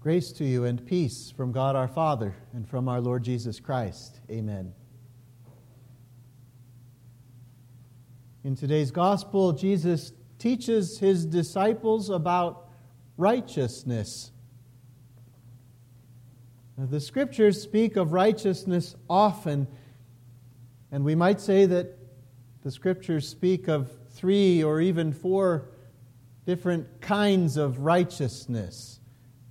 Grace to you and peace from God our Father and from our Lord Jesus Christ. Amen. In today's gospel, Jesus teaches his disciples about righteousness. Now, the scriptures speak of righteousness often, and we might say that the scriptures speak of 3 or even 4 different kinds of righteousness.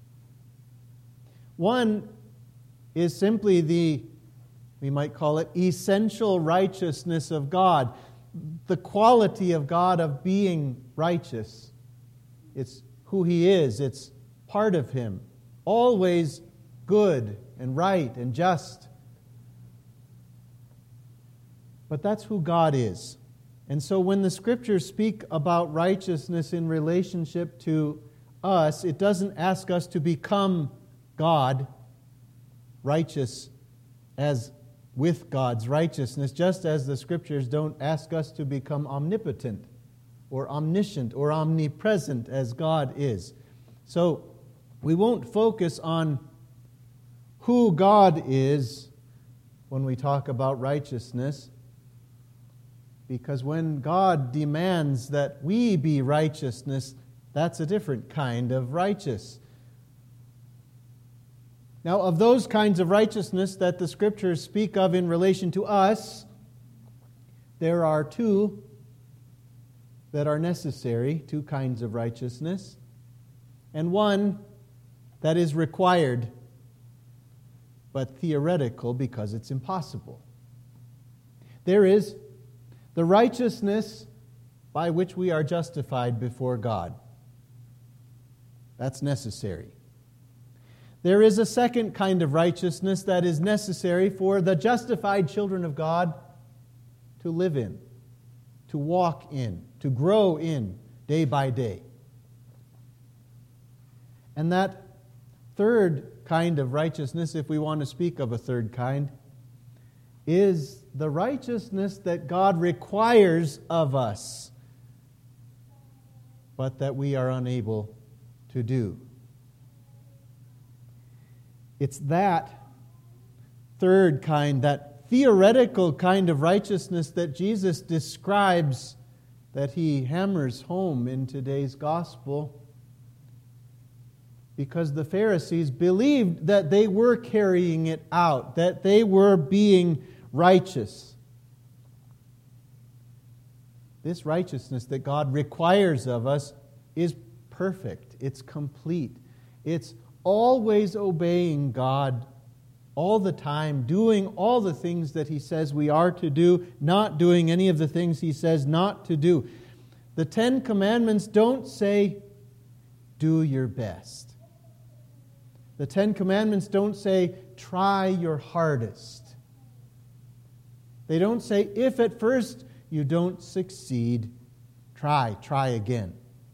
One is simply we might call it essential righteousness of God, the quality of God of being righteous. It's who He is, it's part of Him, always good and right and just. But that's who God is. And so when the Scriptures speak about righteousness in relationship to us, it doesn't ask us to become God, righteous as with God's righteousness, just as the Scriptures don't ask us to become omnipotent or omniscient or omnipresent as God is. So we won't focus on who God is when we talk about righteousness, because when God demands that we be righteousness, that's a different kind of righteous. Now, of those kinds of righteousness that the Scriptures speak of in relation to us, there are 2 that are necessary, 2 kinds of righteousness, and one that is required, but theoretical because it's impossible. There is the righteousness by which we are justified before God. That's necessary. There is a second kind of righteousness that is necessary for the justified children of God to live in, to walk in, to grow in day by day. And that third kind of righteousness, if we want to speak of a third kind, is the righteousness that God requires of us, but that we are unable to do. It's that third kind, that theoretical kind of righteousness that Jesus describes, that He hammers home in today's gospel, because the Pharisees believed that they were carrying it out, that they were being righteous. This righteousness that God requires of us is perfect. It's complete. It's always obeying God all the time, doing all the things that He says we are to do, not doing any of the things He says not to do. The 10 Commandments don't say, do your best. The 10 Commandments don't say, try your hardest. They don't say, if at first you don't succeed, try again.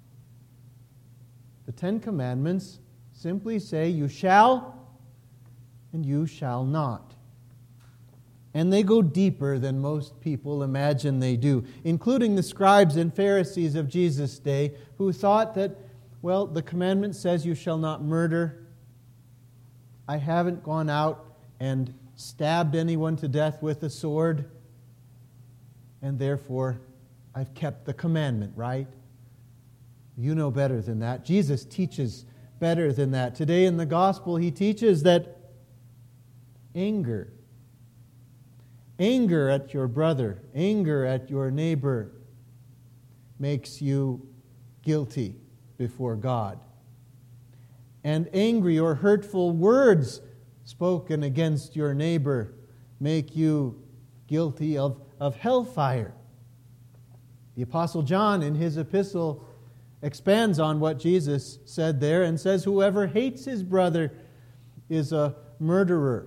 The 10 Commandments simply say, you shall and you shall not. And they go deeper than most people imagine they do, including the scribes and Pharisees of Jesus' day, who thought that, well, the commandment says you shall not murder. I haven't gone out and stabbed anyone to death with a sword, and therefore I've kept the commandment, right? You know better than that. Jesus teaches better than that. Today in the gospel, He teaches that anger at your brother, anger at your neighbor makes you guilty before God. And angry or hurtful words spoken against your neighbor make you guilty of hellfire. The Apostle John in his epistle expands on what Jesus said there and says, whoever hates his brother is a murderer.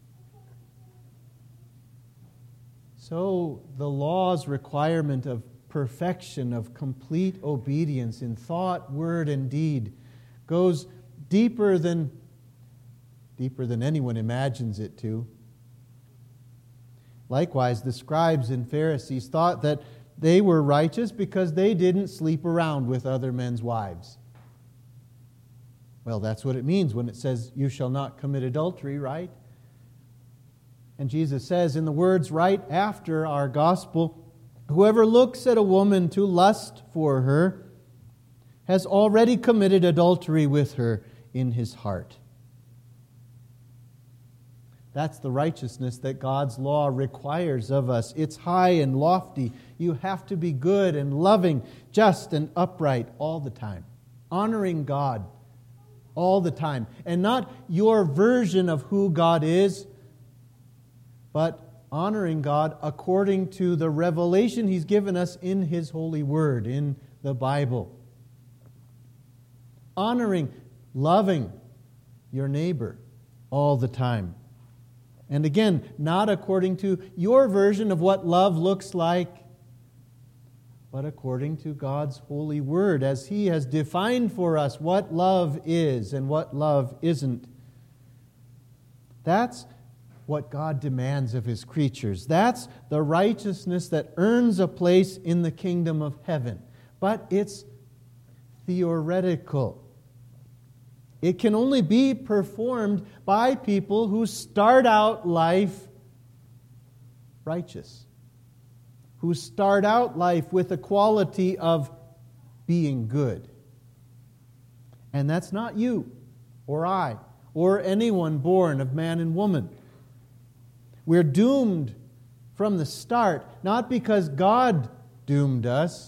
So the law's requirement of perfection, of complete obedience in thought, word, and deed goes deeper than anyone imagines it to. Likewise, the scribes and Pharisees thought that they were righteous because they didn't sleep around with other men's wives. Well, that's what it means when it says, you shall not commit adultery, right? And Jesus says in the words right after our gospel, whoever looks at a woman to lust for her has already committed adultery with her in his heart. That's the righteousness that God's law requires of us. It's high and lofty. You have to be good and loving, just and upright all the time, honoring God all the time. And not your version of who God is, but honoring God according to the revelation He's given us in His holy word, in the Bible. Honoring, loving your neighbor all the time. And again, not according to your version of what love looks like, but according to God's holy word, as He has defined for us what love is and what love isn't. That's what God demands of His creatures. That's the righteousness that earns a place in the kingdom of heaven. But it's theoretical. It can only be performed by people who start out life righteous, who start out life with the quality of being good. And that's not you or I or anyone born of man and woman. We're doomed from the start, not because God doomed us,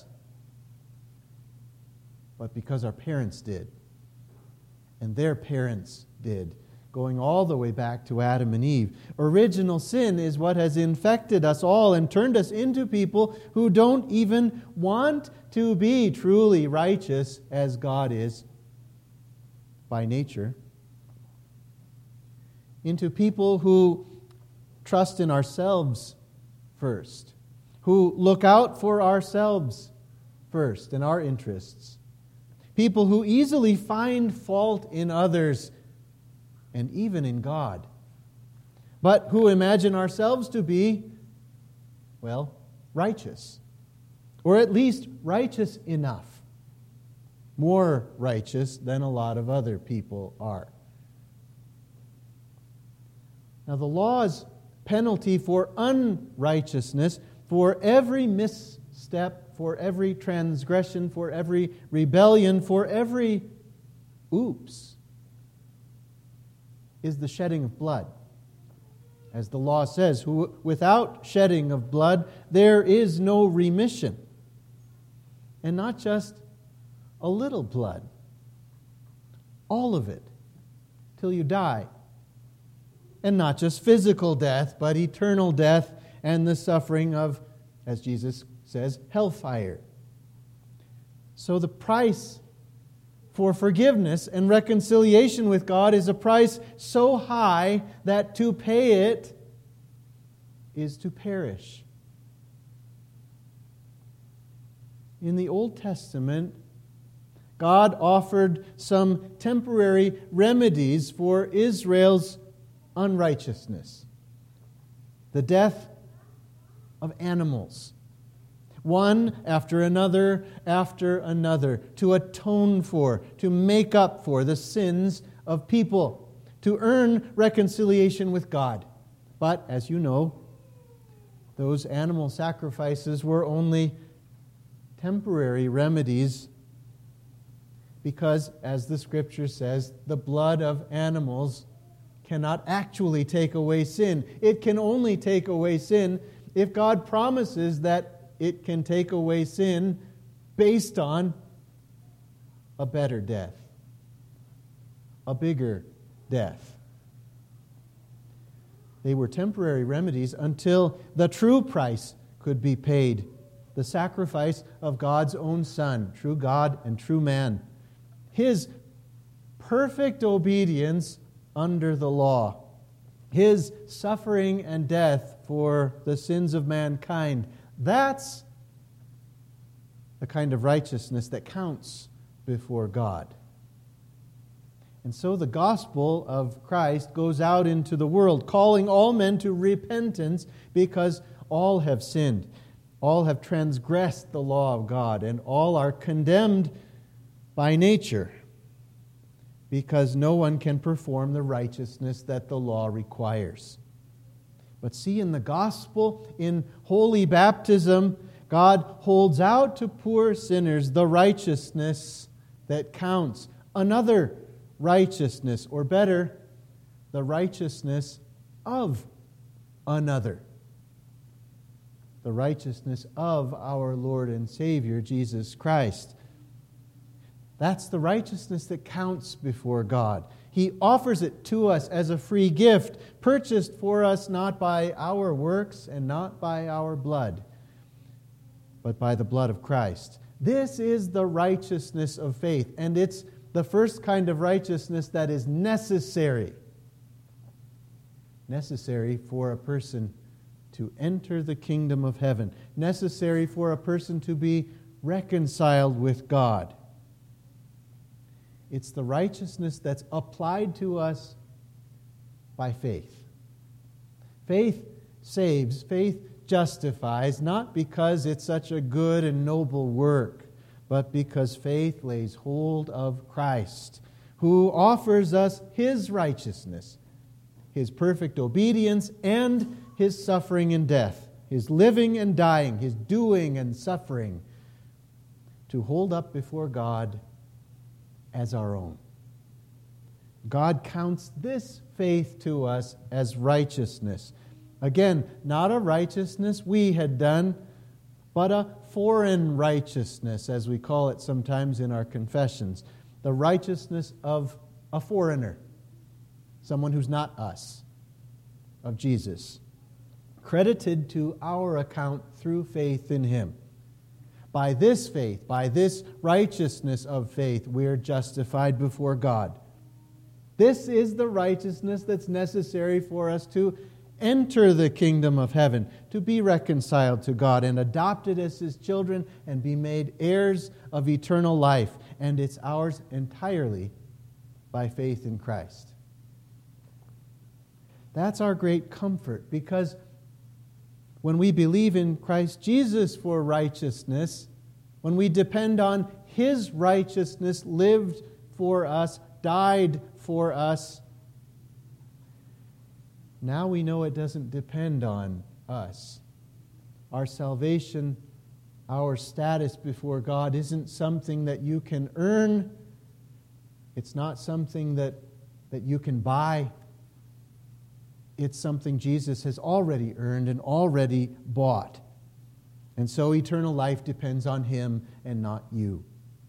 but because our parents did. And their parents did, going all the way back to Adam and Eve. Original sin is what has infected us all and turned us into people who don't even want to be truly righteous as God is by nature. Into people who trust in ourselves first, who look out for ourselves first and our interests. People who easily find fault in others and even in God, but who imagine ourselves to be, well, righteous, or at least righteous enough, more righteous than a lot of other people are. Now, the law's penalty for unrighteousness, for every misstep, for every transgression, for every rebellion, for every oops, is the shedding of blood. As the law says, without shedding of blood, there is no remission. And not just a little blood, all of it, till you die. And not just physical death, but eternal death and the suffering of, as Jesus says, hellfire. So the price for forgiveness and reconciliation with God is a price so high that to pay it is to perish. In the Old Testament, God offered some temporary remedies for Israel's unrighteousness. The death of animals, one after another, to atone for, to make up for the sins of people, to earn reconciliation with God. But, as you know, those animal sacrifices were only temporary remedies because, as the Scripture says, the blood of animals cannot actually take away sin. It can only take away sin if God promises that it can take away sin based on a better death, a bigger death. They were temporary remedies until the true price could be paid, the sacrifice of God's own Son, true God and true man. His perfect obedience under the law, His suffering and death for the sins of mankind. That's the kind of righteousness that counts before God. And so the gospel of Christ goes out into the world, calling all men to repentance because all have sinned. All have transgressed the law of God, and all are condemned by nature. because no one can perform the righteousness that the law requires. But see, in the gospel, in holy baptism, God holds out to poor sinners the righteousness that counts. Another righteousness, or better, the righteousness of another. The righteousness of our Lord and Savior, Jesus Christ. That's the righteousness that counts before God. He offers it to us as a free gift, purchased for us not by our works and not by our blood, but by the blood of Christ. This is the righteousness of faith, and it's the first kind of righteousness that is necessary. Necessary for a person to enter the kingdom of heaven. Necessary for a person to be reconciled with God. It's the righteousness that's applied to us by faith. Faith saves, faith justifies, not because it's such a good and noble work, but because faith lays hold of Christ, who offers us His righteousness, His perfect obedience, and His suffering and death, His living and dying, His doing and suffering, to hold up before God as our own. God counts this faith to us as righteousness. Again, not a righteousness we had done, but a foreign righteousness, as we call it sometimes in our confessions. The righteousness of a foreigner, someone who's not us, of Jesus, credited to our account through faith in Him. By this faith, by this righteousness of faith, we're justified before God. This is the righteousness that's necessary for us to enter the kingdom of heaven, to be reconciled to God and adopted as His children and be made heirs of eternal life. And it's ours entirely by faith in Christ. That's our great comfort, because when we believe in Christ Jesus for righteousness, when we depend on His righteousness lived for us, died for us, now we know it doesn't depend on us. Our salvation, our status before God isn't something that you can earn. It's not something that you can buy. It's something Jesus has already earned and already bought. And so eternal life depends on Him and not you.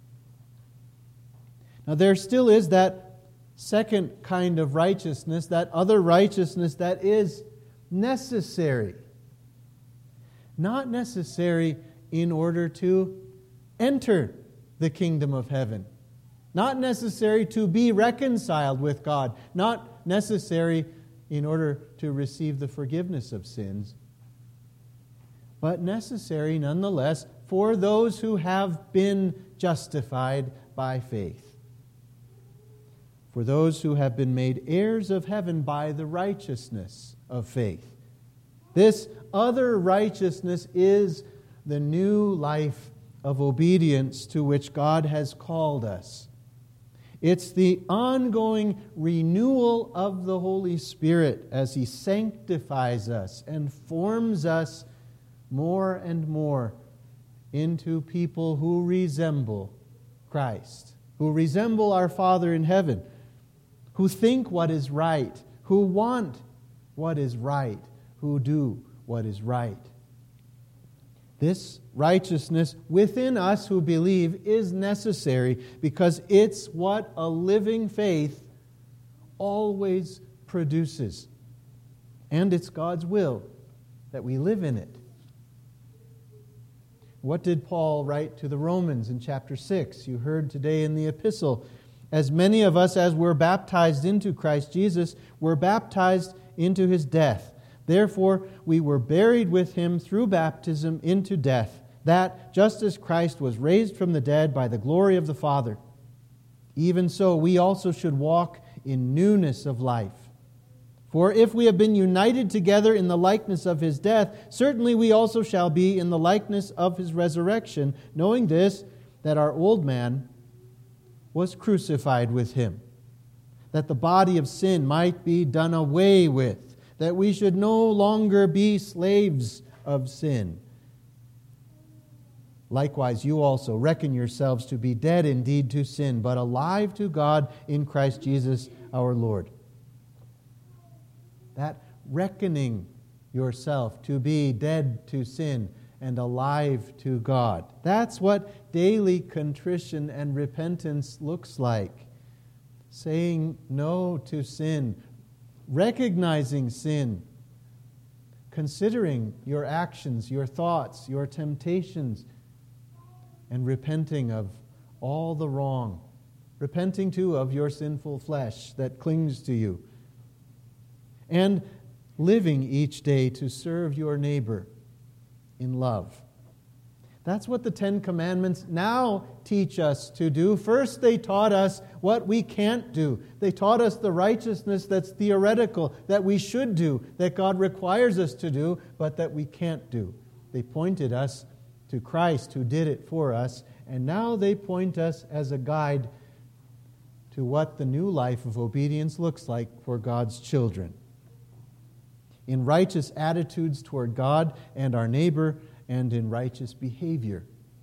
Now there still is that second kind of righteousness, that other righteousness that is necessary. Not necessary in order to enter the kingdom of heaven. Not necessary to be reconciled with God. Not necessary in order to receive the forgiveness of sins, but necessary nonetheless for those who have been justified by faith, for those who have been made heirs of heaven by the righteousness of faith. This other righteousness is the new life of obedience to which God has called us. It's the ongoing renewal of the Holy Spirit as He sanctifies us and forms us more and more into people who resemble Christ, who resemble our Father in heaven, who think what is right, who want what is right, who do what is right. This righteousness within us who believe is necessary because it's what a living faith always produces. And it's God's will that we live in it. What did Paul write to the Romans in chapter 6? You heard today in the epistle. As many of us as were baptized into Christ Jesus were baptized into His death. Therefore, we were buried with Him through baptism into death, that, just as Christ was raised from the dead by the glory of the Father, even so we also should walk in newness of life. For if we have been united together in the likeness of His death, certainly we also shall be in the likeness of His resurrection, knowing this, that our old man was crucified with Him, that the body of sin might be done away with, that we should no longer be slaves of sin. Likewise, you also reckon yourselves to be dead indeed to sin, but alive to God in Christ Jesus our Lord. That reckoning yourself to be dead to sin and alive to God. That's what daily contrition and repentance looks like. Saying no to sin, recognizing sin, considering your actions, your thoughts, your temptations, and repenting of all the wrong. Repenting too of your sinful flesh that clings to you. And living each day to serve your neighbor in love. That's what the Ten Commandments now teach us to do. First, they taught us what we can't do. They taught us the righteousness that's theoretical, that we should do, that God requires us to do, but that we can't do. They pointed us to Christ who did it for us, and now they point us as a guide to what the new life of obedience looks like for God's children. In righteous attitudes toward God and our neighbor, and in righteous behavior.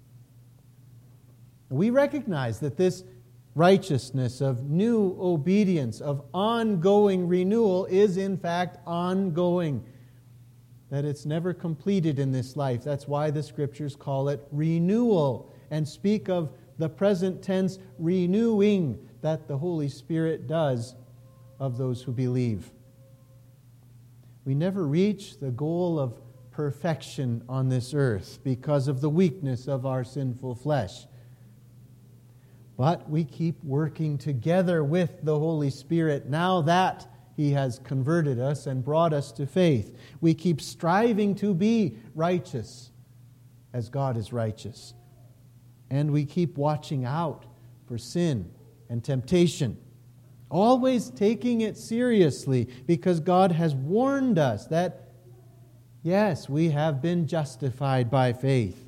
We recognize that this righteousness of new obedience, of ongoing renewal, is in fact ongoing. That it's never completed in this life. That's why the Scriptures call it renewal and speak of the present tense renewing that the Holy Spirit does of those who believe. We never reach the goal of perfection on this earth because of the weakness of our sinful flesh. But we keep working together with the Holy Spirit now that He has converted us and brought us to faith. We keep striving to be righteous as God is righteous. And we keep watching out for sin and temptation. Always taking it seriously because God has warned us that yes, we have been justified by faith.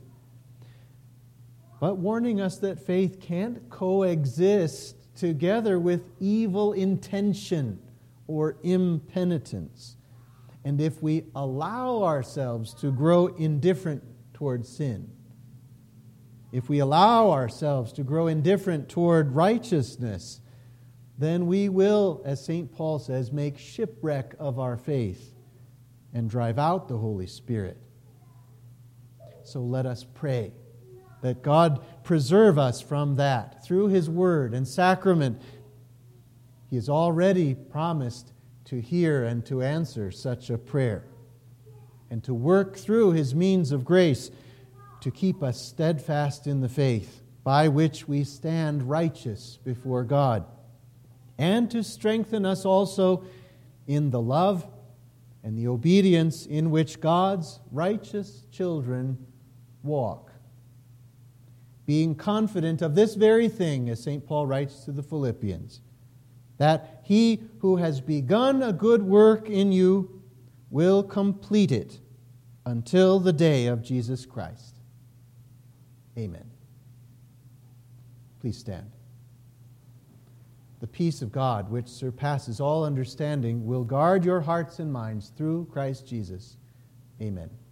But warning us that faith can't coexist together with evil intention or impenitence. And if we allow ourselves to grow indifferent toward sin, if we allow ourselves to grow indifferent toward righteousness, then we will, as St. Paul says, make shipwreck of our faith and drive out the Holy Spirit. So let us pray that God preserve us from that through His Word and sacrament. He has already promised to hear and to answer such a prayer and to work through His means of grace to keep us steadfast in the faith by which we stand righteous before God, and to strengthen us also in the love and the obedience in which God's righteous children walk. Being confident of this very thing, as St. Paul writes to the Philippians, that He who has begun a good work in you will complete it until the day of Jesus Christ. Amen. Please stand. The peace of God, which surpasses all understanding, will guard your hearts and minds through Christ Jesus. Amen.